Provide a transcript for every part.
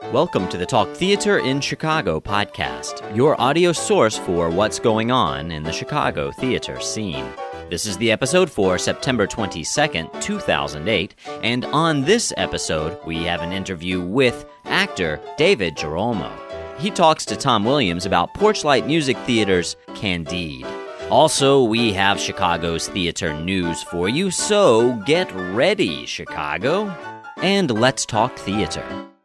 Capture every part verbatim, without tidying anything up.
Welcome to the Talk Theater in Chicago podcast, your audio source for what's going on in the Chicago theater scene. This is the episode for September twenty-second, two thousand eight, and on this episode, we have an interview with actor David Girolamo. He talks to Tom Williams about Porchlight Music Theater's Candide. Also, we have Chicago's theater news for you, so get ready, Chicago, and let's talk theater.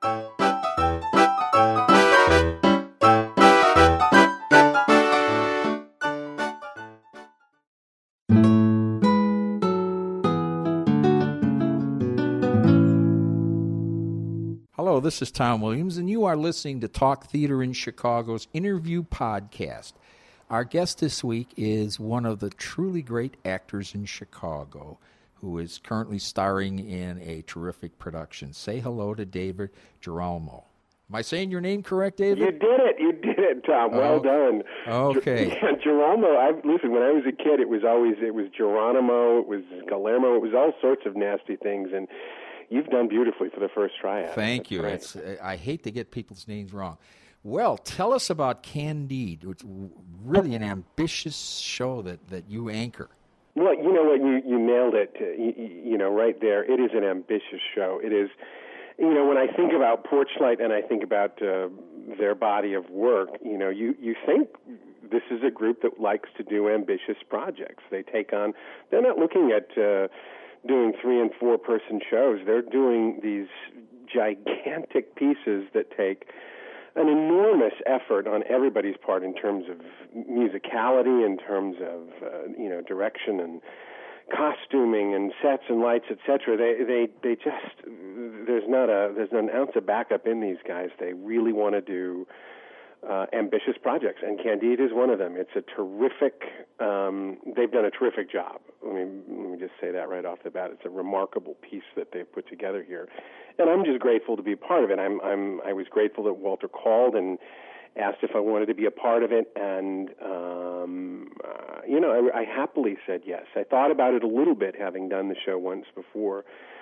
Hello, this is Tom Williams, and you are listening to Talk Theater in Chicago's interview podcast. Our guest this week is one of the truly great actors in Chicago, who is currently starring in a terrific production. Say hello to David Girolamo. Am I saying your name correct, David? You did it. You did it, Tom. Well oh, done. Okay. Yeah, Girolamo. I listen. When I was a kid, it was always it was Geronimo, it was Guillermo, it was all sorts of nasty things, and you've done beautifully for the first tryout. Thank That's you. great. It's, I hate to get people's names wrong. Well, tell us about Candide. It's really an ambitious show that, that you anchor. Well, you know what? You, you nailed it. You, you know, right there. It is an ambitious show. It is, you know, when I think about Porchlight and I think about uh, their body of work, you know, you, you think this is a group that likes to do ambitious projects. They take on, they're not looking at uh, doing three and four person shows. They're doing these gigantic pieces that take an enormous effort on everybody's part in terms of musicality, in terms of uh, you know direction and costuming and sets and lights, et cetera. They they they just there's not a there's not an ounce of backup in these guys. They really want to do uh, ambitious projects, and Candide is one of them. It's a terrific. Um, they've done a terrific job. Let me let me just say that right off the bat. It's a remarkable piece that they've put together here, and I'm just grateful to be a part of it. I'm I'm I was grateful that Walter called and asked if I wanted to be a part of it, and um, uh, you know I, I happily said yes. I thought about it a little bit, having done the show once before,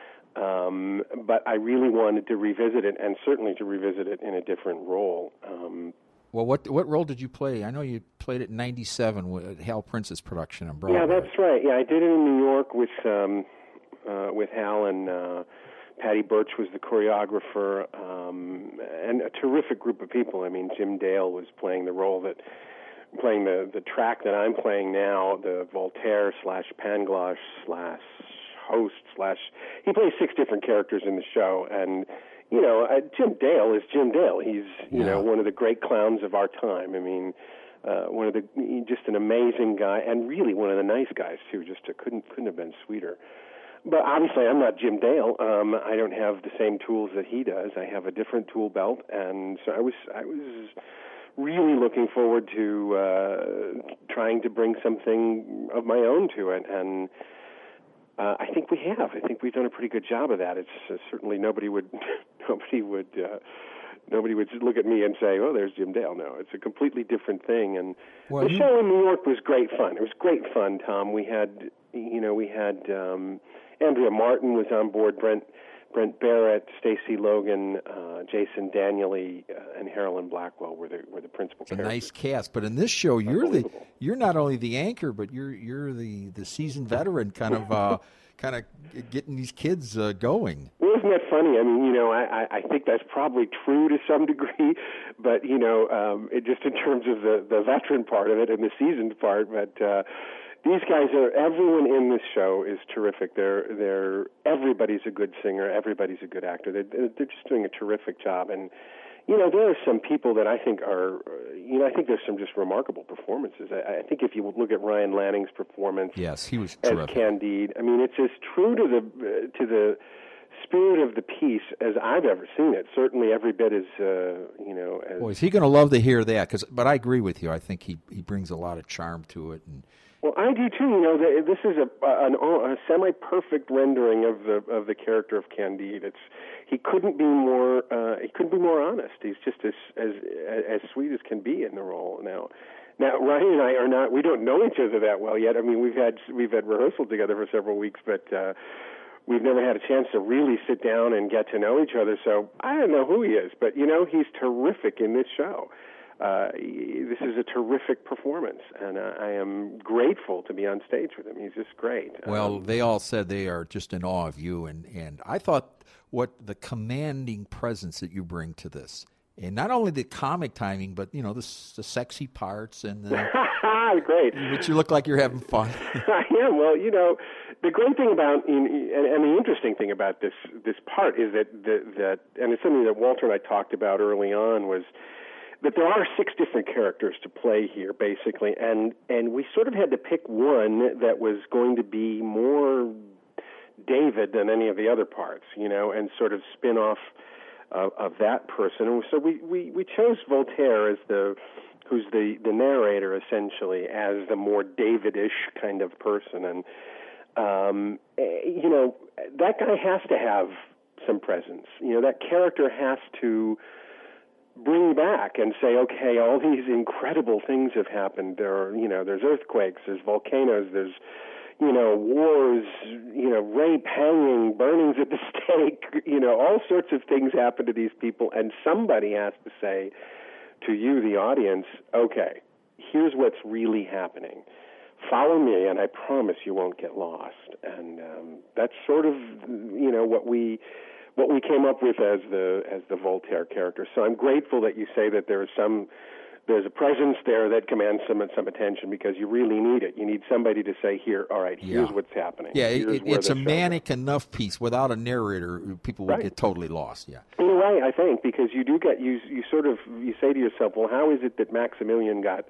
um, but I really wanted to revisit it, and certainly to revisit it in a different role. Um, Well, what what role did you play? I know you played it in ninety-seven with Hal Prince's production on Broadway. Yeah, that's right. Yeah, I did it in New York with um, uh, with Hal, and uh, Patty Birch was the choreographer, um, and a terrific group of people. I mean, Jim Dale was playing the role that, playing the, the track that I'm playing now, the Voltaire slash Pangloss slash host slash, he plays six different characters in the show, and you know, uh, Jim Dale is Jim Dale. He's, you yeah. know, one of the great clowns of our time. I mean, uh, one of the, just an amazing guy, and really one of the nice guys, too. Just a, couldn't couldn't have been sweeter. But obviously, I'm not Jim Dale. Um, I don't have the same tools that he does. I have a different tool belt, and so I was I was really looking forward to uh, trying to bring something of my own to it, and Uh, I think we have. I think we've done a pretty good job of that. It's uh, certainly nobody would, nobody would, uh, nobody would look at me and say, "Oh, there's Jim Dale." No, it's a completely different thing. And well, the you... show in New York was great fun. It was great fun, Tom. We had, you know, we had um, Andrea Martin was on board, Brent Brent Barrett, Stacey Logan, uh, Jason Daniely, uh, and Harolyn Blackwell were the were the principal it's a characters. nice cast, but in this show, you're the you're not only the anchor, but you're you're the, the seasoned veteran, kind of uh, kind of getting these kids uh, going. Well, isn't that funny? I mean, you know, I, I think that's probably true to some degree, but you know, um, it just in terms of the, the veteran part of it and the seasoned part, but. Uh, These guys are, everyone in this show is terrific. They're, they're, everybody's a good singer. Everybody's a good actor. They're, they're just doing a terrific job. And, you know, there are some people that I think are, you know, I think there's some just remarkable performances. I, I think if you look at Ryan Lanning's performance. Yes, he was as terrific. Candide. I mean, it's as true to the, uh, to the spirit of the piece as I've ever seen it. Certainly every bit as, uh, you know. As, Boy, is he going to love to hear that. Cause, but I agree with you. I think he, he brings a lot of charm to it. And Well, I do too. You know, the, this is a, an, a semi-perfect rendering of the of the character of Candide. It's he couldn't be more uh, he couldn't be more honest. He's just as as as sweet as can be in the role. Now, now Ryan and I are not. We don't know each other that well yet. I mean, we've had we've had rehearsal together for several weeks, but uh, we've never had a chance to really sit down and get to know each other. So I don't know who he is, but, you know, he's terrific in this show. Uh, this is a terrific performance, and uh, I am grateful to be on stage with him. He's just great. Well, um, they all said they are just in awe of you, and, and I thought what the commanding presence that you bring to this, and not only the comic timing, but, you know, the, the sexy parts, and the, great. But you look like you're having fun. I am. Well, you know, the great thing about, and, and the interesting thing about this this part is that, the, that, and it's something that Walter and I talked about early on, was that there are six different characters to play here, basically, and and we sort of had to pick one that was going to be more David than any of the other parts, you know, and sort of spin off of, of that person. And so we, we, we chose Voltaire as the, who's the, the narrator, essentially, as the more David-ish kind of person. And, um, you know, that guy has to have some presence. You know, that character has to bring back and say, okay, all these incredible things have happened. There are, you know, there's earthquakes, there's volcanoes, there's, you know, wars, you know, rape, hanging, burnings at the stake, you know, all sorts of things happen to these people, and somebody has to say to you, the audience, okay, here's what's really happening. Follow me, and I promise you won't get lost. And um, that's sort of, you know, what we what we came up with as the as the Voltaire character. So I'm grateful that you say that there is some there's a presence there that commands some some attention, because you really need it. You need somebody to say, here, all right, here's yeah. what's happening. Yeah, here's it, it's a manic goes. enough piece. Without a narrator, people would right. get totally lost. Yeah. In a way, I think, because you do get you you sort of you say to yourself, well, how is it that Maximilian got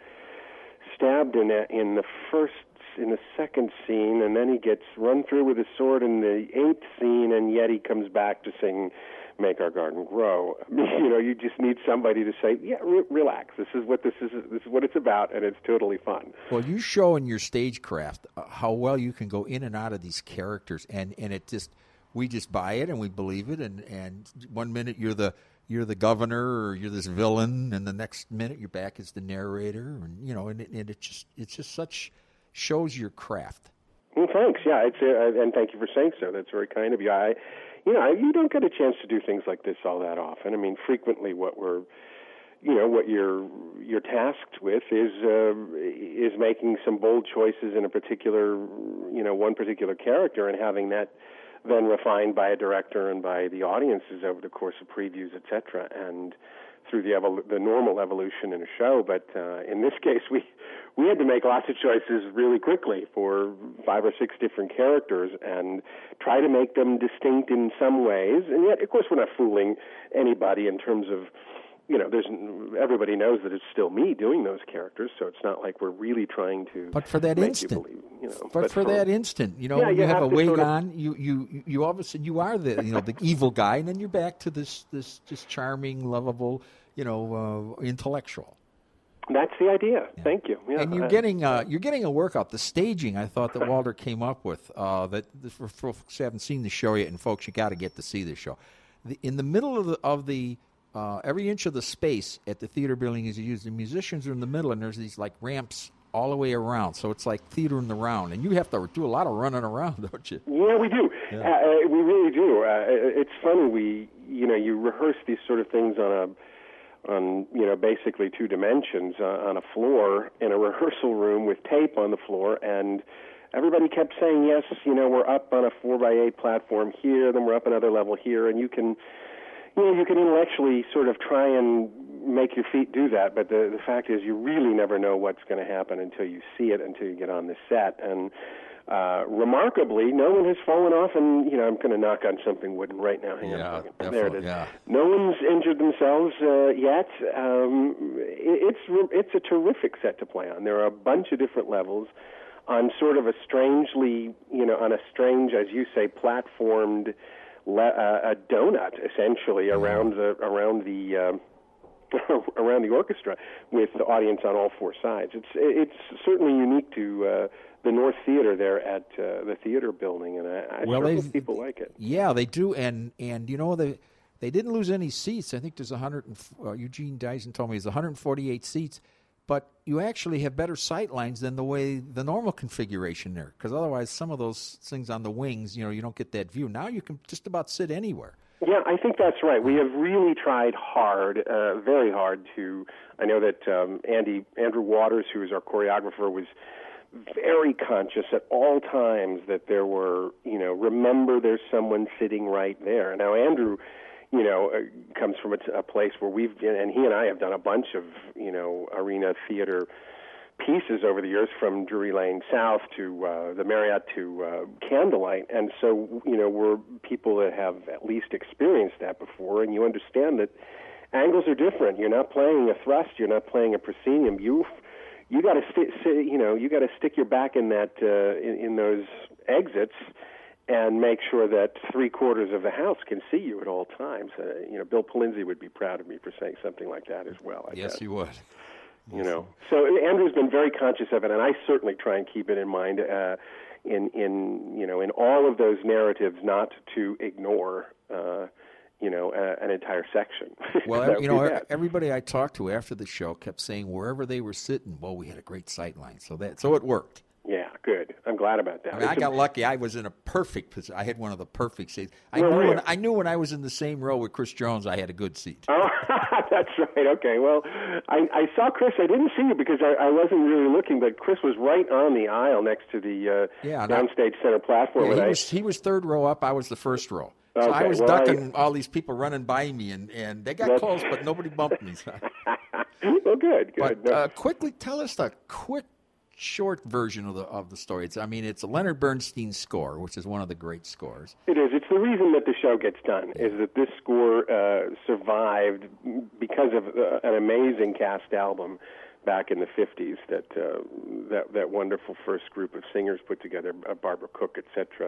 stabbed in a, in the first in the second scene, and then he gets run through with a sword in the eighth scene, and yet he comes back to sing "Make Our Garden Grow"? You know, you just need somebody to say, "Yeah, re- relax. This is what this is. This is what it's about, and it's totally fun." Well, you show in your stagecraft uh, how well you can go in and out of these characters, and, and it just we just buy it and we believe it. And, and one minute you're the you're the governor, or you're this villain, and the next minute you're back as the narrator, and you know, and it, and it just it's just such shows your craft. Well, thanks. Yeah, it's uh, and thank you for saying so. That's very kind of you. I, you know, you don't get a chance to do things like this all that often. I mean, frequently, what we're, you know, what you're you're tasked with is uh, is making some bold choices in a particular, you know, one particular character, and having that then refined by a director and by the audiences over the course of previews, et cetera, and through the evol- the normal evolution in a show. But uh, in this case, we we had to make lots of choices really quickly for five or six different characters and try to make them distinct in some ways. And yet, of course, we're not fooling anybody in terms of, you know, there's everybody knows that it's still me doing those characters, so it's not like we're really trying to. But for that make instant, you believe, you know, but, but for, for that instant, you know, yeah, when you you have, have a to wig sort of- on, you you you all of a sudden you are the you know the evil guy, and then you're back to this this just charming, lovable, you know, uh, intellectual. That's the idea. Yeah. Thank you. Yeah, And you're uh, getting uh, you're getting a workout. The staging, I thought that Walter came up with. Uh, that for folks who haven't seen the show yet, and folks, you got to get to see the show. The, in the middle of the of the uh, every inch of the space at the theater building is used. The musicians are in the middle, and there's these like ramps all the way around. So it's like theater in the round, and you have to do a lot of running around, don't you? Yeah, we do. Yeah. Uh, we really do. Uh, it's funny. We, you know, you rehearse these sort of things on a, on you know, basically two dimensions uh, on a floor in a rehearsal room with tape on the floor, and everybody kept saying, yes, you know, we're up on a four by eight platform here, then we're up another level here, and you can, you know, you can intellectually sort of try and make your feet do that, but the the fact is you really never know what's going to happen until you see it, until you get on the set. And uh, remarkably, no one has fallen off, and, you know, I'm going to knock on something wooden right now. Hang Yeah, on a second. definitely, There it is. yeah. No one's injured themselves uh, yet. Um, it, it's it's a terrific set to play on. There are a bunch of different levels on sort of a strangely, you know, on a strange, as you say, platformed le- uh, a donut, essentially, Mm-hmm. around the around the um, around the orchestra, with the audience on all four sides. It's it's certainly unique to uh, the North Theater there at uh, the theater building, and I, I Well, sure they've- hope people like it. Yeah, they do, and and you know they they didn't lose any seats. I think there's one hundred. And, uh, Eugene Dyson told me there's one hundred forty-eight seats, but you actually have better sight lines than the way the normal configuration there, because otherwise some of those things on the wings, you know, you don't get that view. Now you can just about sit anywhere. Yeah, I think that's right. We have really tried hard, uh, very hard to, I know that um, Andy Andrew Waters, who is our choreographer, was very conscious at all times that there were, you know, remember there's someone sitting right there. Now, Andrew, you know, uh, comes from a, a place where we've, and he and I have done a bunch of, you know, arena theater pieces over the years, from Drury Lane South to uh, the Marriott to uh, Candlelight. And so, you know, we're people that have at least experienced that before, and you understand that angles are different. You're not playing a thrust. You're not playing a proscenium. You you got to st- you know you got to stick your back in that uh, in, in those exits and make sure that three quarters of the house can see you at all times. Uh, you know, Bill Polinzi would be proud of me for saying something like that as well. I yes, guess. he would. You know, so Andrew's been very conscious of it, and I certainly try and keep it in mind uh, in in you know in all of those narratives, not to ignore uh, you know a, an entire section. Well, you know, everybody I talked to after the show kept saying wherever they were sitting, well, we had a great sight line, so that so it worked. Yeah, good. I'm glad about that. I, mean, I got lucky. I was in a perfect position. I had one of the perfect seats. I Where knew were when, you? I knew when I was in the same row with Chris Jones, I had a good seat. Oh, that's right. Okay. Well, I, I saw Chris. I didn't see you because I, I wasn't really looking, but Chris was right on the aisle next to the uh, yeah, downstage center platform. Yeah, he, I, was, he was third row up. I was the first row. So okay, I was well, ducking I, all these people running by me, and, and they got close, but nobody bumped me. Well, good, good. But No. uh, quickly, tell us the quick, short version of the of the story. It's, I mean, it's a Leonard Bernstein score, which is one of the great scores. It is. It's the reason that the show gets done, is that this score uh, survived because of uh, an amazing cast album back in the fifties that uh, that that wonderful first group of singers put together, uh, Barbara Cook, et cetera.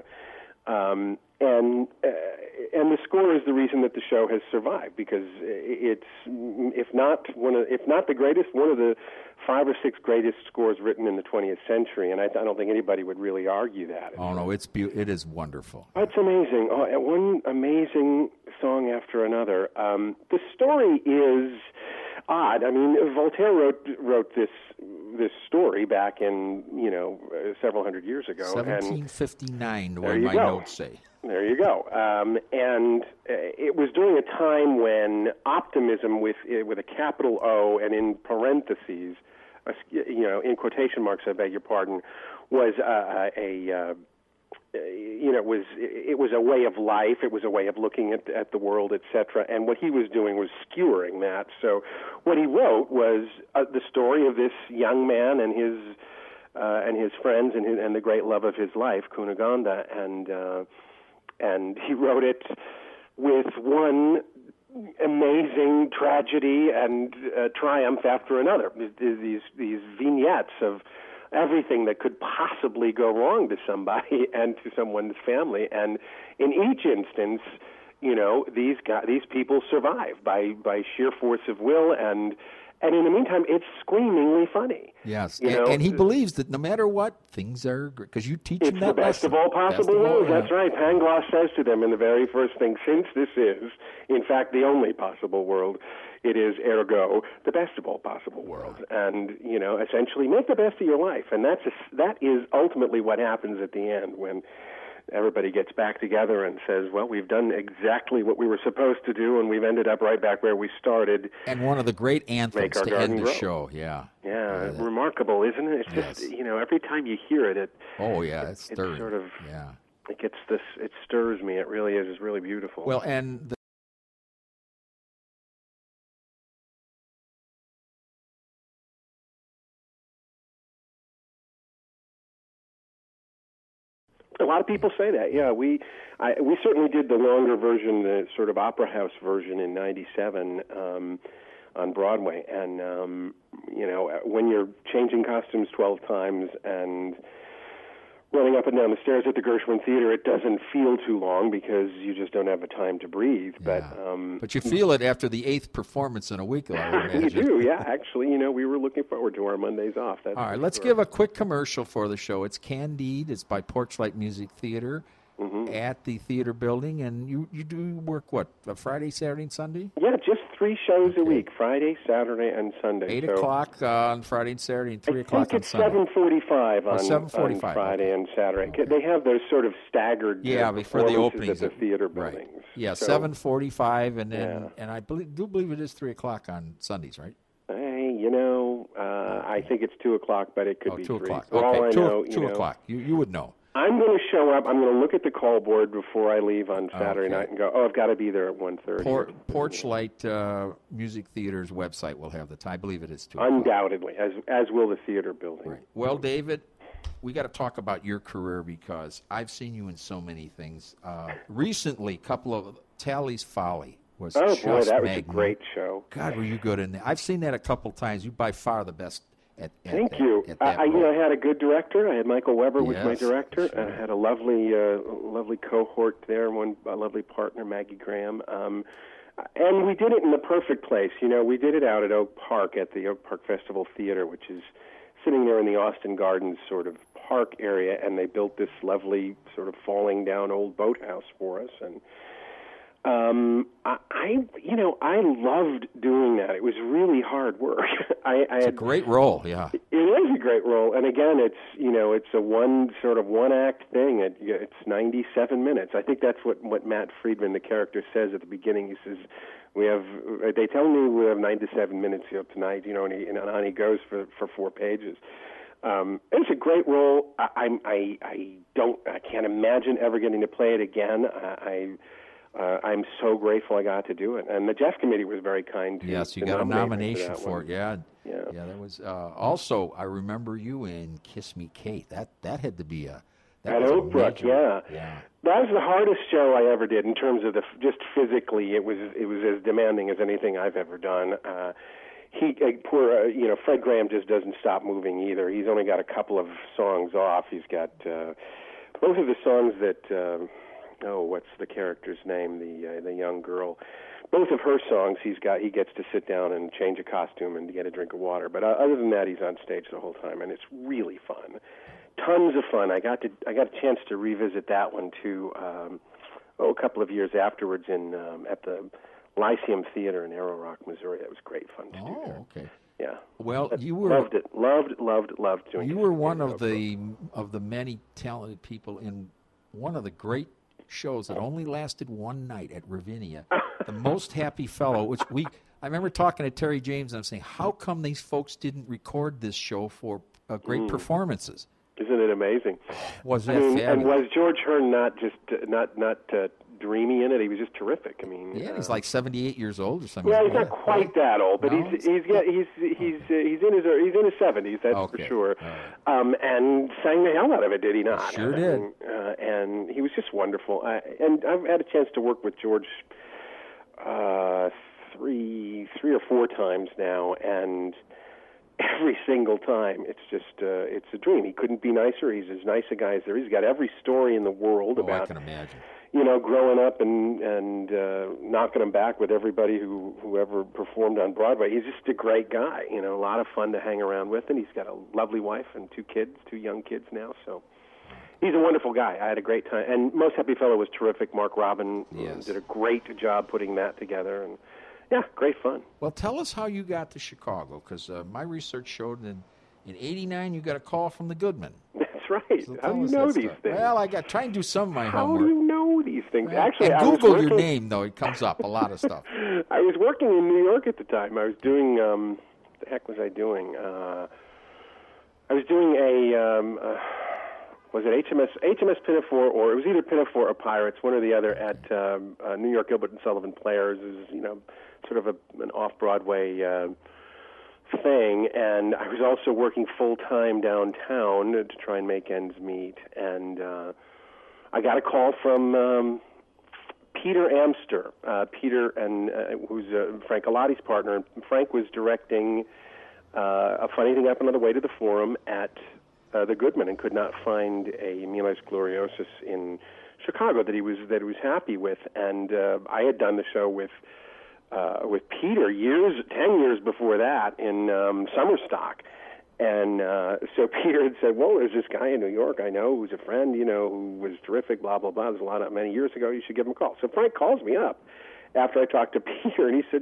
Um, and uh, and the score is the reason that the show has survived, because it's, if not one of, if not the greatest, one of the five or six greatest scores written in the twentieth century. And I, I don't think anybody would really argue that. Oh no, it's be- it is wonderful. Oh, it's amazing. Oh, and one amazing song after another. Um, the story is odd. I mean, Voltaire wrote wrote this this story back in, you know, uh, several hundred years ago. seventeen fifty-nine, what there you my go. notes say. There you go. Um, and uh, it was during a time when optimism, with uh, with a capital O and in parentheses, uh, you know, in quotation marks, I beg your pardon, was uh, a uh, you know, it was it was a way of life. It was a way of looking at at the world, et cetera. And what he was doing was skewering that. So, what he wrote was uh, the story of this young man and his uh, and his friends and his, and the great love of his life, Cunegonde, and uh, and he wrote it with one amazing tragedy and uh, triumph after another. These these vignettes of everything that could possibly go wrong to somebody and to someone's family, and in each instance, you know, these guys, these people survive by by sheer force of will, and and in the meantime, it's screamingly funny. Yes, you and, know? and he believes that no matter what, things are great, because you teach It's him the that best lesson. of all possible Best of all, worlds. yeah. That's right. Pangloss says to them in the very first thing, since this is, in fact, the only possible world, it is, ergo, the best of all possible worlds. And, you know, essentially make the best of your life. And that's a, that is ultimately what happens at the end when everybody gets back together and says, well, we've done exactly what we were supposed to do, and we've ended up right back where we started. And one of the great anthems Make our to garden end the grow. show, yeah. Yeah, Yeah. remarkable, isn't it? It's Yes. just, you know, every time you hear it, it Oh, yeah, it's it stirring. sort of, yeah. it gets this, it stirs me. It really is. It's really beautiful. Well, and the a lot of people say that. Yeah, we I, we certainly did the longer version, the sort of opera house version in ninety-seven um, on Broadway. And, um, you know, when you're changing costumes twelve times and running up and down the stairs at the Gershwin Theater, it doesn't feel too long because you just don't have the time to breathe. Yeah. But um, but you feel it after the eighth performance in a week, I would you imagine. do, yeah. Actually, you know, we were looking forward to our Mondays off. That's All right, for let's sure. give a quick commercial for the show. It's Candide. It's by Porchlight Music Theater Mm-hmm. at the theater building. And you, you do work, what, uh, Friday, Saturday, and Sunday? Yeah, just three shows Okay. a week: Friday, Saturday, and Sunday. Eight so o'clock uh, on Friday and Saturday, and three I o'clock think on it's Sunday. seven forty-five Oh, on, seven on forty-five, Friday okay. and Saturday. Okay. They have those sort of staggered Yeah, uh, before the performances openings at the theater right. buildings. Yeah, So, seven forty-five, and then Yeah. and I believe, do believe it is three o'clock on Sundays, right? Hey, you know, uh, I think it's two o'clock, but it could Oh, be two three. o'clock. For all Okay, I two, know, you two know, o'clock. You you would know. I'm going to show up. I'm going to look at the call board before I leave on Saturday Okay. night and go, oh, I've got to be there at one thirty. Por- Porchlight uh, Music Theater's website will have the time. I believe it is two o'clock. Undoubtedly, as as will the theater building. Right. Well, David, we got to talk about your career because I've seen you in so many things. Uh, recently, a couple of Tally's Folly was Oh, just boy, that was magnificent. a great show. God, were you good in that? I've seen that a couple times. You're by far the best at, at Thank at, you. At I, that I, you role. know, I had a good director. I had Michael Weber was my Yes, director. sure. I had a lovely, uh, lovely cohort there. One a lovely partner, Maggie Graham. Um, and we did it in the perfect place. You know, we did it out at Oak Park at the Oak Park Festival Theater, which is sitting there in the Austin Gardens sort of park area. And they built this lovely sort of falling down old boathouse for us. And Um, I, I, you know, I loved doing that. It was really hard work. I, I It's a had, great role, yeah. It is a great role, and again, it's you know, it's a one sort of one act thing. It, it's ninety-seven minutes. I think that's what what Matt Friedman, the character, says at the beginning. He says, "We have." They tell me we have ninety-seven minutes here tonight. You know, and, he, and on he goes for for four pages. Um, it's a great role. I, I, I, I don't, I can't imagine ever getting to play it again. I. I Uh, I'm so grateful I got to do it, and the Jeff Committee was very kind to. Yes, you to got a nominate me nomination that for one. it. Yeah, Yeah. yeah. That was uh, also. I remember you in Kiss Me, Kate. That that had to be a. That At was a Oak Brook, major- yeah. yeah. That was the hardest show I ever did in terms of the just physically. It was it was as demanding as anything I've ever done. Uh, he uh, poor uh, you know Fred Graham just doesn't stop moving either. He's only got a couple of songs off. He's got uh, both of the songs that. Uh, Oh, what's the character's name? The uh, the young girl. Both of her songs, he's got. He gets to sit down and change a costume and get a drink of water. But uh, other than that, he's on stage the whole time, and it's really fun. Tons of fun. I got to. I got a chance to revisit that one too. Um, oh, a couple of years afterwards in um, at the Lyceum Theater in Arrow Rock, Missouri. That was great fun to do there. Oh, okay. Yeah. Well, But you were loved it. Loved, loved, loved doing. you it. were one Yeah, of the of the many talented people in one of the great shows that only lasted one night at Ravinia, The Most Happy Fellow, which we I remember talking to Terry James and I'm saying, how come these folks didn't record this show for uh, great Mm. performances? Isn't it amazing? Was that I mean, fabulous? and was George Hearn not just uh, not not uh, dreamy in it? He was just terrific. I mean, yeah, he's uh, like seventy-eight years old or something. well, he's Yeah, not quite right? that old, but No, he's it's- he's got, he's he's uh, he's in his he's in his seventies. That's Okay. for sure. All right. Um, and sang the hell out of it, did he not? Sure I did. mean, uh, and he was just wonderful. I, and I've had a chance to work with George uh, three three or four times now, and every single time it's just uh, it's a dream. He couldn't be nicer. He's as nice a guy as there is. He's got every story in the world Oh, I about can imagine. you know growing up and and uh, knocking him back with everybody who whoever performed on Broadway. He's just a great guy. You know, a lot of fun to hang around with, and he's got a lovely wife and two kids, two young kids now. So. He's a wonderful guy. I had a great time. And Most Happy Fellow was terrific. Mark Robin Yes. did a great job putting that together. And yeah, great fun. Well, tell us how you got to Chicago, because uh, my research showed that in eighty-nine you got a call from the Goodman. That's right. So How tell do you us know that these stuff. things? Well, I got try and do some of my How homework. do you know these things? Well, Actually, and I was Google your working- name, though. It comes up, a lot of stuff. I was working in New York at the time. I was doing, um, what the heck was I doing? Uh, I was doing a, um, uh, was it H M S H M S Pinafore, or it was either Pinafore or Pirates, one or the other, at um, uh, New York Gilbert and Sullivan Players. It was, you know, sort of a, an off-Broadway uh, thing. And I was also working full-time downtown to try and make ends meet. And uh, I got a call from um, Peter Amster, uh, Peter, and uh, who's uh, Frank Alotti's partner. And Frank was directing uh, A Funny Thing Happened on the Way to the Forum at uh, the Goodman, and could not find a Miles Gloriosus in Chicago that he was that he was happy with. And uh, I had done the show with uh, with Peter years, ten years before that in um, Summerstock. And uh, so Peter had said, well, there's this guy in New York I know who's a friend, you know, who was terrific, blah, blah, blah. There's a lot of many years ago. You should give him a call. So Frank calls me up after I talked to Peter, and he said,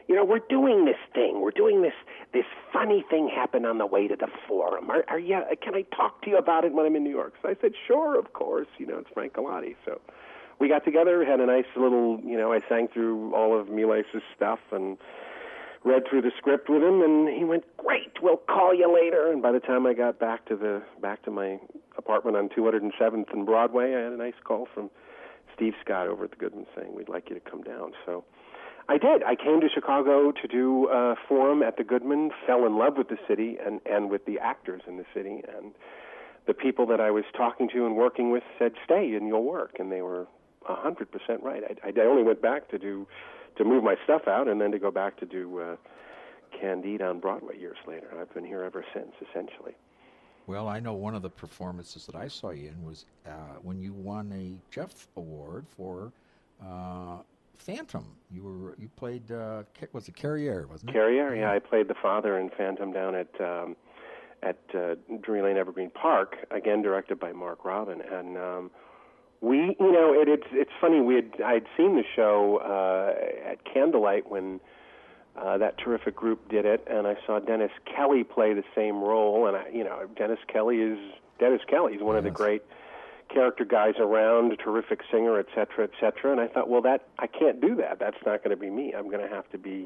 you know, we're doing this thing. We're doing this this funny thing happened on the way to the Forum. Are, are you, can I talk to you about it when I'm in New York? So I said, sure, of course. You know, it's Frank Galati. So we got together, had a nice little, you know, I sang through all of Miles' stuff and read through the script with him, and he went, great, we'll call you later. And by the time I got back to the back to my apartment on two hundred seventh and Broadway, I had a nice call from Steve Scott over at the Goodman saying, we'd like you to come down. So I did. I came to Chicago to do a Forum at the Goodman, fell in love with the city and, and with the actors in the city, and the people that I was talking to and working with said, stay and you'll work, and they were one hundred percent right. I, I only went back to do to move my stuff out and then to go back to do uh, Candide on Broadway years later. I've been here ever since, essentially. Well, I know one of the performances that I saw you in was uh, when you won a Jeff Award for uh, Phantom. You were you played uh, was it Carriere, wasn't it? Carriere, yeah. I played the father in Phantom down at um, at uh, Drury Lane Evergreen Park, again directed by Mark Robin, and um, we, you know, it, it's it's funny. We had I'd seen the show uh, at Candlelight when. Uh, that terrific group did it, and I saw Dennis Kelly play the same role. And I, you know, Dennis Kelly is Dennis Kelly. He's one yes. of the great character guys around, a terrific singer, et cetera, et cetera. And I thought, well, that I can't do that. That's not going to be me. I'm going to have to be.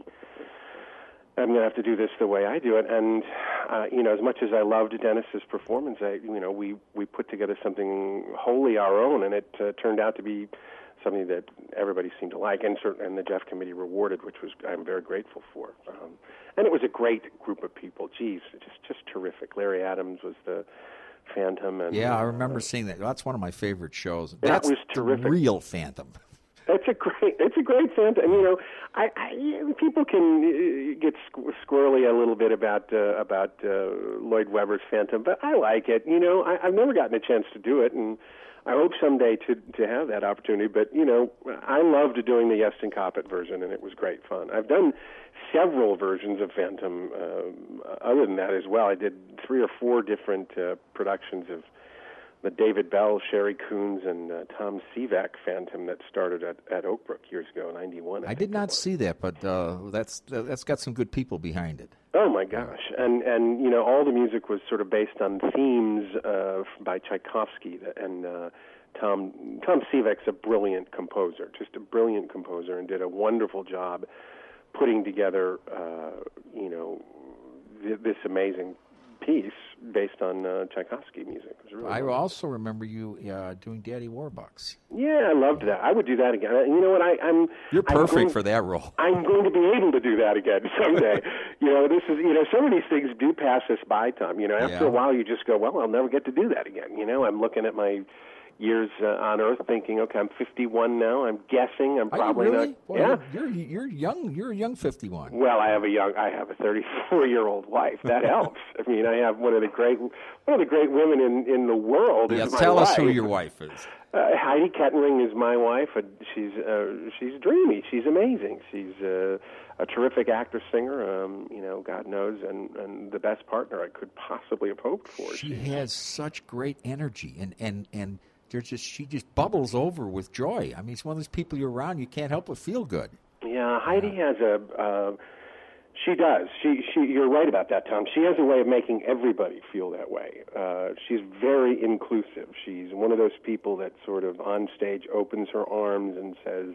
I'm going to have to do this the way I do it. And uh, you know, as much as I loved Dennis's performance, I, you know, we we put together something wholly our own, and it uh, turned out to be something that everybody seemed to like, and certain, and the Jeff Committee rewarded, which was I'm very grateful for. Um, and it was a great group of people. Geez, just just terrific. Larry Adams was the Phantom, and yeah, I remember uh, seeing that. That's one of my favorite shows. That That's was terrific. The real Phantom. That's a great. It's a great Phantom. And, you know, I, I people can uh, get squ- squirrely a little bit about uh, about uh, Lloyd Webber's Phantom, but I like it. You know, I, I've never gotten a chance to do it, and I hope someday to to have that opportunity. But you know, I loved doing the Yeston Coppett version, and it was great fun. I've done several versions of Phantom. Um, other than that, as well, I did three or four different uh, productions of the David Bell, Sherry Coons, and uh, Tom Sivak Phantom that started at, at Oak Brook years ago, ninety-one. I, I did not see that, but uh, that's that's got some good people behind it. Oh my gosh! And and you know, all the music was sort of based on themes uh, by Tchaikovsky, and uh, Tom Tom Sivak's a brilliant composer, just a brilliant composer, and did a wonderful job putting together, uh, you know, th- this amazing piece based on uh, Tchaikovsky music. It was really I wonderful. also remember you uh, doing Daddy Warbucks. Yeah, I loved that. I would do that again. You know what? I, I'm You're perfect I'm going, for that role. I'm going to be able to do that again someday. you know, this is you know some of these things do pass us by, Tom. You know, after yeah. a while, you just go, well, I'll never get to do that again. You know, I'm looking at my years uh, on Earth, thinking, okay, I'm fifty-one now. I'm guessing I'm Are probably you really? not. Well, yeah, you're you're young. You're a young fifty-one. Well, I have a young, I have a thirty-four-year-old wife. That helps. I mean, I have one of the great, one of the great women in, in the world. Yeah, is my tell wife. us who your wife is. Uh, Heidi Kettenring is my wife. Uh, she's uh, she's dreamy. She's amazing. She's uh, a terrific actor, singer. Um, you know, God knows, and, and the best partner I could possibly have hoped for. She has such great energy, and and and. There's just she just bubbles over with joy. I mean, it's one of those people you're around, you can't help but feel good. Yeah, Heidi yeah. has a. Uh, she does. She she. You're right about that, Tom. She has a way of making everybody feel that way. Uh, she's very inclusive. She's one of those people that sort of on stage opens her arms and says,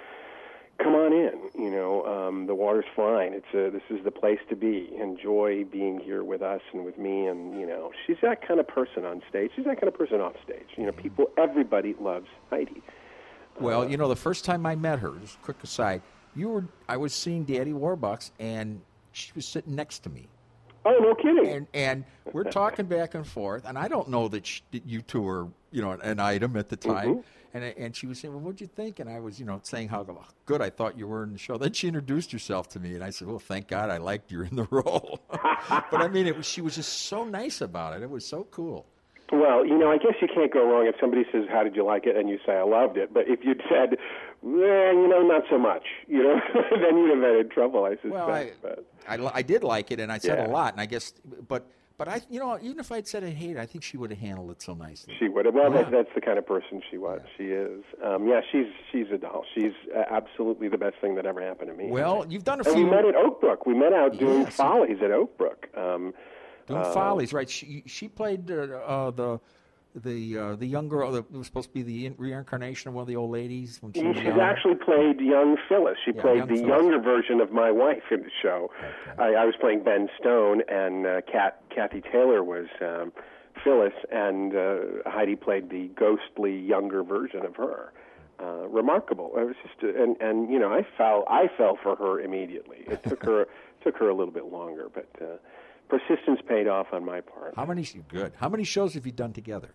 "Come on in. You know, um, the water's fine. It's a, this is the place to be. Enjoy being here with us and with me." And you know, she's that kind of person on stage. She's that kind of person off stage. You know, people, everybody loves Heidi. Well, uh, you know, the first time I met her, just a quick aside, you were I was seeing Daddy Warbucks, and she was sitting next to me. Oh, no kidding. And and we're talking back and forth, and I don't know that, she, that you two were, you know, an item at the time. Mm-hmm. And and she was saying, well, what'd you think? And I was, you know, saying how good I thought you were in the show. Then she introduced herself to me, and I said, well, thank God I liked you in the role. But, I mean, it was, she was just so nice about it. It was so cool. Well, you know, I guess you can't go wrong if somebody says, how did you like it? And you say, I loved it. But if you'd said, eh, you know, not so much, you know, then you'd have been in trouble, I suspect. Well, I, but. I, I did like it, and I said yeah. a lot. And I guess, but But I, you know, even if I'd said I hate it, I think she would have handled it so nicely. She would have. Well, Yeah. that, that's the kind of person she was. Yeah. She is. Um, yeah, she's she's a doll. She's uh, absolutely the best thing that ever happened to me. Well, you've done a and few. we met at Oakbrook. We met out doing Yes. Follies at Oakbrook. Um, Doing uh, Follies, right? She she played uh, uh, the the uh, the young girl that was supposed to be the reincarnation of one of the old ladies when she was She's young. actually played young Phyllis. She Yeah, played young the Phyllis. younger version of my wife in the show. Okay. I, I was playing Ben Stone, and uh, Kat, Kathy Taylor was um, Phyllis, and uh, Heidi played the ghostly younger version of her. Uh, remarkable. It was just, uh, and and you know, I fell I fell for her immediately. It took her took her a little bit longer, but uh, persistence paid off on my part. How many? Good. How many shows have you done together?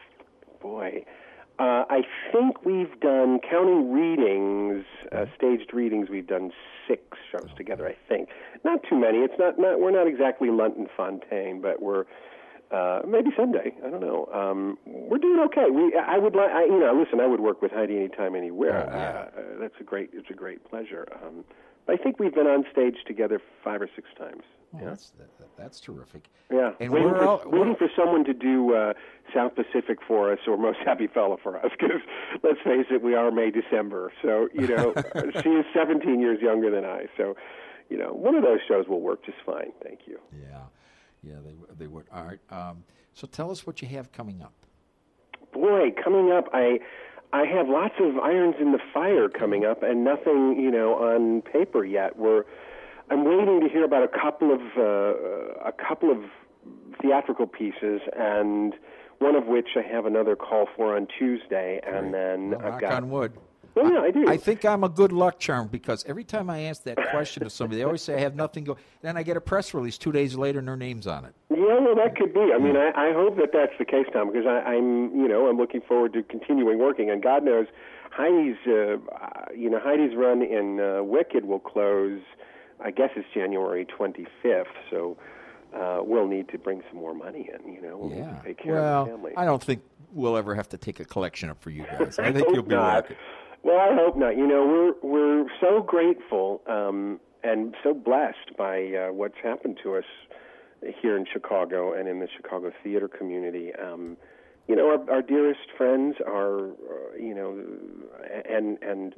Boy, uh, I think we've done, counting readings, uh, staged readings, we've done six shows together, I think. Not too many. It's not, not we're not exactly Lunton Fontaine, but we're uh, maybe someday. I don't know. Um, we're doing okay. We, I would like, you know, listen. I would work with Heidi anytime, anywhere. Oh, yeah. uh, uh, that's a great. It's a great pleasure. Um, I think we've been on stage together five or six times. Oh, yeah. that's that, that's terrific. Yeah, And waiting, we're for, out- waiting we're- for someone to do uh, South Pacific for us or Most Happy Fella for us, because let's face it, we are May, December. So, you know, she is seventeen years younger than I. So, you know, one of those shows will work just fine. Thank you. Yeah, yeah, they they would. All right. Um, so tell us what you have coming up. Boy, coming up, I I have lots of irons in the fire coming up, and nothing, you know, on paper yet. We're I'm waiting to hear about a couple of uh, a couple of theatrical pieces, and one of which I have another call for on Tuesday, and then Well, I've knock got. on wood. Well, yeah, I do. I think I'm a good luck charm because every time I ask that question to somebody, they always say I have nothing go. Then I get a press release two days later and their name's on it. Yeah, well, that could be. I mean, I, I hope that that's the case, Tom, because I, I'm, you know, I'm looking forward to continuing working. And God knows, Heidi's, uh, you know, Heidi's run in uh, Wicked will close. I guess it's January twenty-fifth. So uh, we'll need to bring some more money in. You know, we'll need Yeah. to take care Well, of the family. I don't think we'll ever have to take a collection up for you guys. I think hope you'll be not. working. Well, I hope not. You know, we're we're so grateful um, and so blessed by uh, what's happened to us here in Chicago and in the Chicago theater community. Um, you know, our, our dearest friends are, uh, you know, and and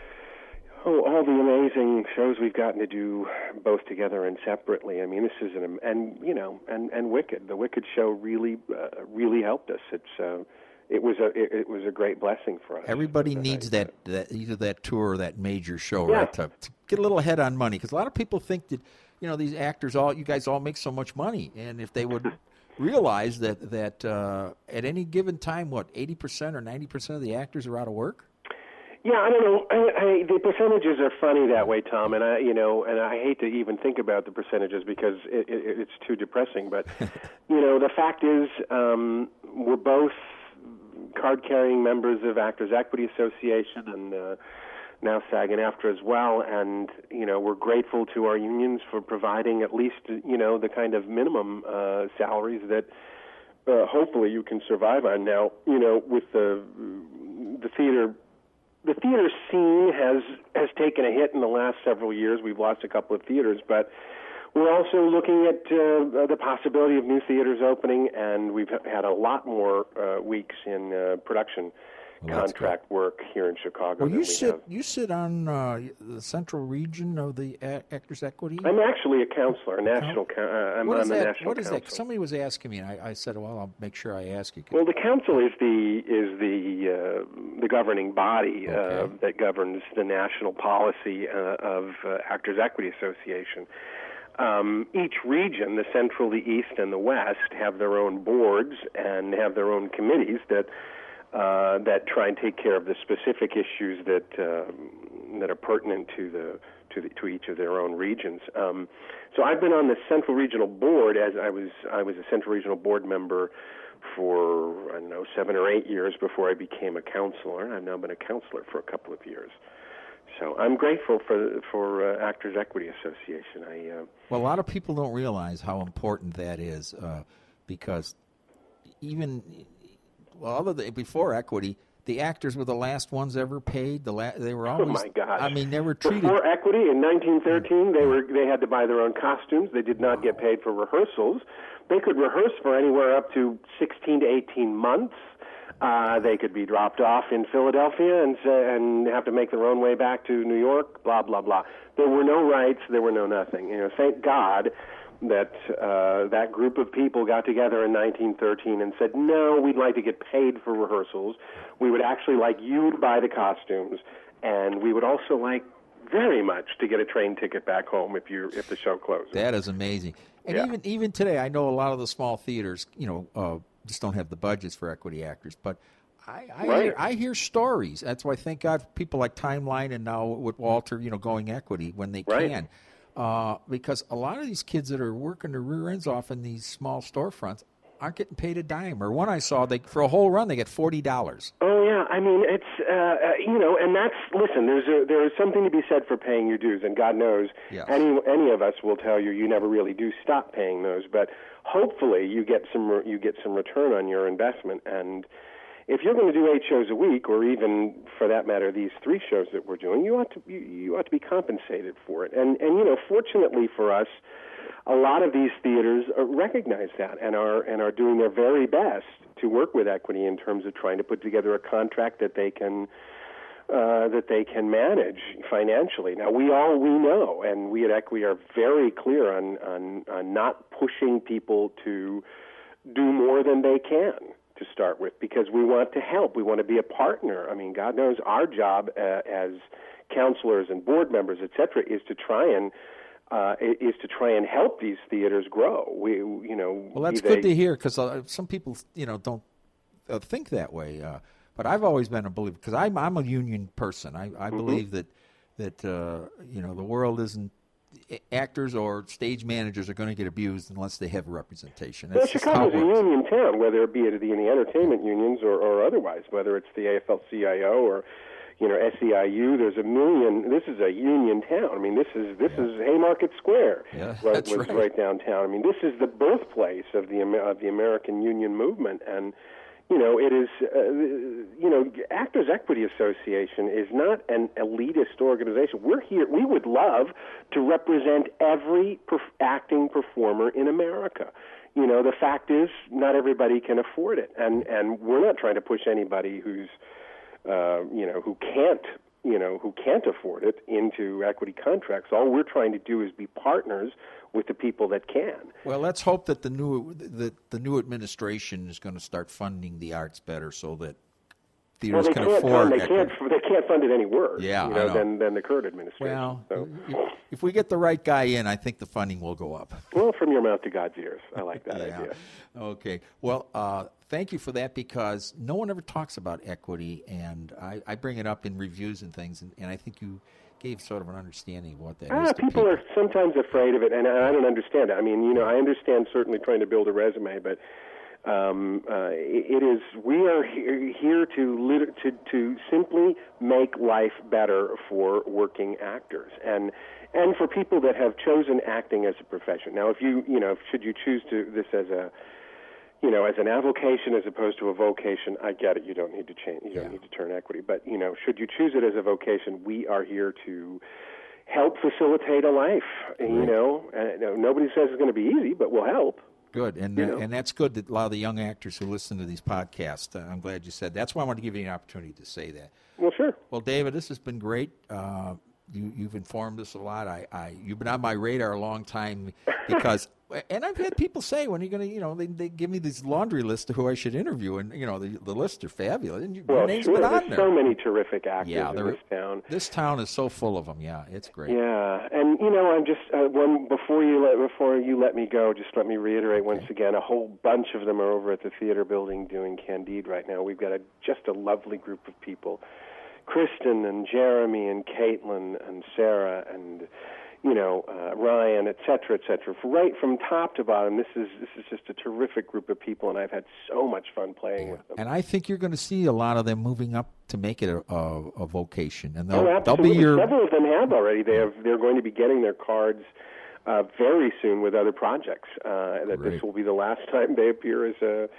oh, all the amazing shows we've gotten to do both together and separately. I mean, this is an and you know, and and Wicked. The Wicked show really uh, really helped us. It's uh, It was a it, it was a great blessing for us. Everybody So needs I- that, that either that tour or that major show, Yeah. right, to, to get a little ahead on money. Because a lot of people think that, you know, these actors, all you guys all make so much money. And if they would realize that, that uh, at any given time, what, eighty percent or ninety percent of the actors are out of work? Yeah, I don't know. I, I, the percentages are funny that way, Tom, and I, you know, and I hate to even think about the percentages because it, it, it's too depressing. But you know, the fact is, um, we're both card-carrying members of Actors Equity Association and uh, now SAG and AFTRA as well, and you know, we're grateful to our unions for providing at least, you know, the kind of minimum uh, salaries that uh, hopefully you can survive on. Now, you know, with the the theater. The theater scene has has taken a hit in the last several years. We've lost a couple of theaters, but we're also looking at uh, the possibility of new theaters opening, and we've had a lot more uh, weeks in uh, production Well, that's contract work here in Chicago. Well, than you we sit have. you sit on uh, the central region of the A- Actors Equity. I'm actually a counselor, a national. Coun- uh, I'm what on is the that? national What is council. that? Somebody was asking me, and I, I said, "Well, I'll make sure I ask you." Well, the council is the is the uh, the governing body uh, Okay. that governs the national policy uh, of uh, Actors Equity Association. Um, each region, the Central, the East, and the West, have their own boards and have their own committees that uh, that try and take care of the specific issues that uh, that are pertinent to the to the, to each of their own regions. Um, so I've been on the Central Regional Board as I was I was a Central Regional Board member for I don't know seven or eight years before I became a counselor, and I've now been a counselor for a couple of years. So I'm grateful for for uh, Actors Equity Association. I uh, Well, a lot of people don't realize how important that is uh, because even well, other than before equity, the actors were the last ones ever paid. The la- they were always. Oh my gosh! I mean, they were treated. Before equity in nineteen thirteen, they were they had to buy their own costumes. They did not get paid for rehearsals. They could rehearse for anywhere up to sixteen to eighteen months. Uh, they could be dropped off in Philadelphia and uh, and have to make their own way back to New York. Blah blah blah. There were no rights. There were no nothing. You know, thank God that uh, that group of people got together in nineteen thirteen and said, no, we'd like to get paid for rehearsals. We would actually like you to buy the costumes, and we would also like very much to get a train ticket back home if you if the show closes. That is amazing. And Yeah. even even today, I know a lot of the small theaters, you know, uh, just don't have the budgets for equity actors. But I, I, Right. hear, I hear stories. That's why, thank God, people like Timeline and now with Walter, you know, going equity when they Right. can. Uh, because a lot of these kids that are working their rear ends off in these small storefronts aren't getting paid a dime. Or one I saw, they for a whole run, they get forty dollars. Oh yeah, I mean it's uh, uh, you know, and that's listen. There's a, there is something to be said for paying your dues, and God knows Yes. any any of us will tell you you never really do stop paying those. But hopefully you get some re- you get some return on your investment. And if you're going to do eight shows a week, or even for that matter these three shows that we're doing, you ought to you, you ought to be compensated for it. And and you know, fortunately for us, a lot of these theaters uh, recognize that and are and are doing their very best to work with equity in terms of trying to put together a contract that they can uh, that they can manage financially. Now, we all we know, and we at Equity are very clear on, on on not pushing people to do more than they can to start with, because we want to help. We want to be a partner. I mean, God knows our job uh, as counselors and board members, et cetera, is to try and Uh, is to try and help these theaters grow. We, you know, Well, that's be good they- to hear because uh, some people, you know, don't uh, think that way. Uh, but I've always been a believer because I'm I'm a union person. I, I Mm-hmm. believe that that uh, you know the world isn't actors or stage managers are going to get abused unless they have representation. Well, That's just how Chicago's it a works. union town, whether it be in the entertainment unions or, or otherwise, whether it's the A F L C I O or, you know, S E I U. There's a million. This is a union town. I mean, this is this Yeah. is Haymarket Square. Yeah, right, that's was right. right downtown. I mean, this is the birthplace of the Amer- of the American union movement, and you know, it is. Uh, you know, Actors Equity Association is not an elitist organization. We're here. We would love to represent every perf- acting performer in America. You know, the fact is, not everybody can afford it, and and we're not trying to push anybody who's, uh, you know, who can't, you know, who can't afford it into equity contracts. All we're trying to do is be partners with the people that can. Well, let's hope that the new that the new administration is going to start funding the arts better, so that Well, theaters they can can't afford. fund. They equity. can't. They can't fund it any worse. Yeah, you I know, know. than than the current administration. Well, so. if- if we get the right guy in, I think the funding will go up. Well, from your mouth to God's ears. I like that Yeah. idea. Okay. Well, uh, thank you for that, because no one ever talks about equity, and I, I bring it up in reviews and things, and, and I think you gave sort of an understanding of what that is Ah, to people are sometimes afraid of it, and I don't understand it. I mean, you know, I understand certainly trying to build a resume, but um, uh, it is we are here, here to, lit- to to simply make life better for working actors and and for people that have chosen acting as a profession. Now, if you you know, should you choose to this as a you know, as an avocation as opposed to a vocation, I get it. You don't need to change. You don't Yeah. need to turn equity. But you know, should you choose it as a vocation, we are here to help facilitate a life. You Right. know, and, no, nobody says it's going to be easy, but we'll help. Good, and You uh, know. and that's good that a lot of the young actors who listen to these podcasts, uh, I'm glad you said. That's why I want to give you an opportunity to say that. Well, sure. Well, David, this has been great. Uh, you, you've informed us a lot. I, I, you've been on my radar a long time because, and I've had people say, when are you going to, you know, they, they give me this laundry list of who I should interview, and you know, the, the lists are fabulous. And you, your Well, name's sure. been on There's there. so many terrific actors Yeah, in there- this town. This town is so full of them. Yeah, it's great. Yeah, and you know, I'm just uh, one before you let before you let me go. Just let me reiterate once again. A whole bunch of them are over at the theater building doing Candide right now. We've got a, just a lovely group of people: Kristen and Jeremy and Caitlin and Sarah and you know uh, Ryan, et cetera, et cetera. Right from top to bottom, this is this is just a terrific group of people, and I've had so much fun playing with them. And I think you're going to see a lot of them moving up to make it a, a, a vocation, and they'll Oh, they'll absolutely. be your Several of them have already. They have. They're going to be getting their cards uh, very soon with other projects. Uh, that Great. this will be the last time they appear as a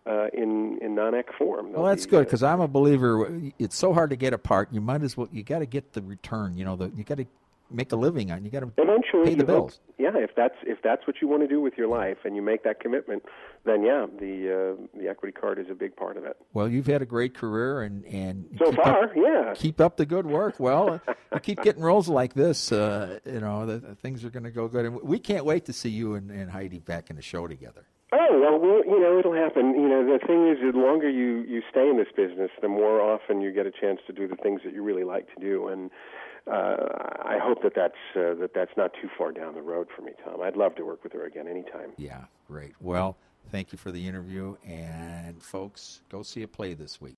uh, in in non-ec form. Well, that's be, good, because I'm a believer. It's so hard to get a part. You might as well. You got to get the return. You know, the, you got to make a living on. You got to eventually pay the bills. Hope, yeah, if that's if that's what you want to do with your life, and you make that commitment, then yeah, the uh, the equity card is a big part of it. Well, you've had a great career, and and so keep far, up, yeah, keep up the good work. Well, you keep getting roles like this. Uh, you know, the, the things are going to go good, and we can't wait to see you and, and Heidi back in the show together. Oh, well, well, you know, it'll happen. You know, the thing is, the longer you, you stay in this business, the more often you get a chance to do the things that you really like to do. And uh, I hope that that's, uh, that that's not too far down the road for me, Tom. I'd love to work with her again anytime. Yeah, great. Well, thank you for the interview. And, folks, go see a play this week.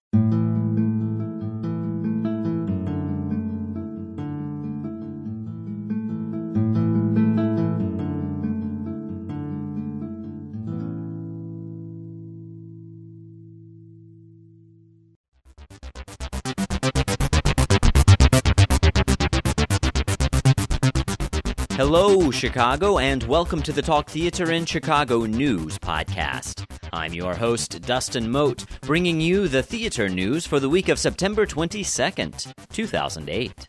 Hello, Chicago, and welcome to the Talk Theater in Chicago News podcast. I'm your host, Dustin Mote, bringing you the theater news for the week of September twenty-second, two thousand eight.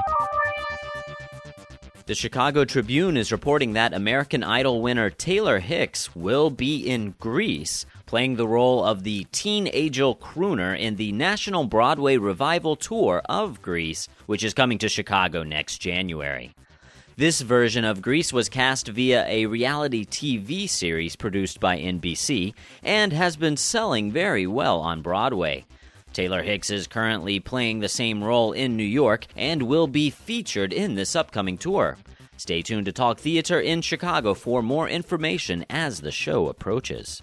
The Chicago Tribune is reporting that American Idol winner Taylor Hicks will be in Grease, playing the role of the teen angel crooner in the National Broadway Revival Tour of Grease, which is coming to Chicago next January. This version of Grease was cast via a reality T V series produced by N B C and has been selling very well on Broadway. Taylor Hicks is currently playing the same role in New York and will be featured in this upcoming tour. Stay tuned to Talk Theater in Chicago for more information as the show approaches.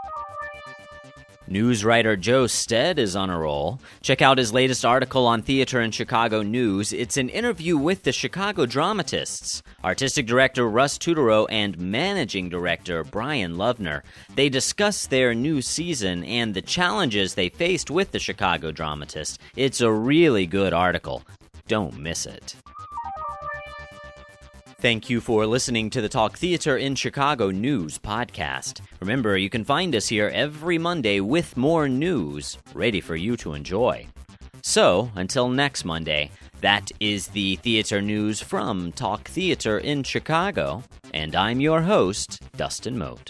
News writer Joe Stead is on a roll. Check out his latest article on Theater in Chicago News. It's an interview with the Chicago Dramatists, artistic director Russ Tutoro and managing director Brian Lovner. They discuss their new season and the challenges they faced with the Chicago Dramatists. It's a really good article. Don't miss it. Thank you for listening to the Talk Theater in Chicago News podcast. Remember, you can find us here every Monday with more news ready for you to enjoy. So, until next Monday, that is the theater news from Talk Theater in Chicago, and I'm your host, Dustin Mote.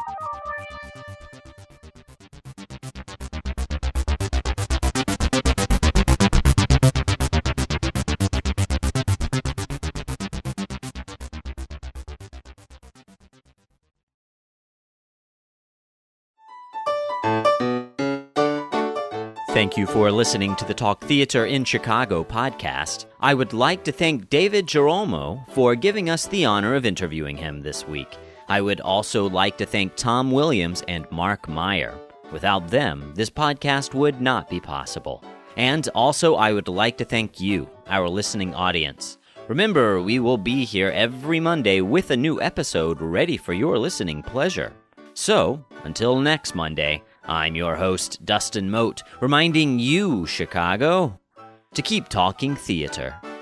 Thank you for listening to the Talk Theater in Chicago podcast. I would like to thank David Girolamo for giving us the honor of interviewing him this week. I would also like to thank Tom Williams and Mark Meyer. Without them, this podcast would not be possible. And also, I would like to thank you, our listening audience. Remember, we will be here every Monday with a new episode ready for your listening pleasure. So, until next Monday, I'm your host, Dustin Mote, reminding you, Chicago, to keep talking theater.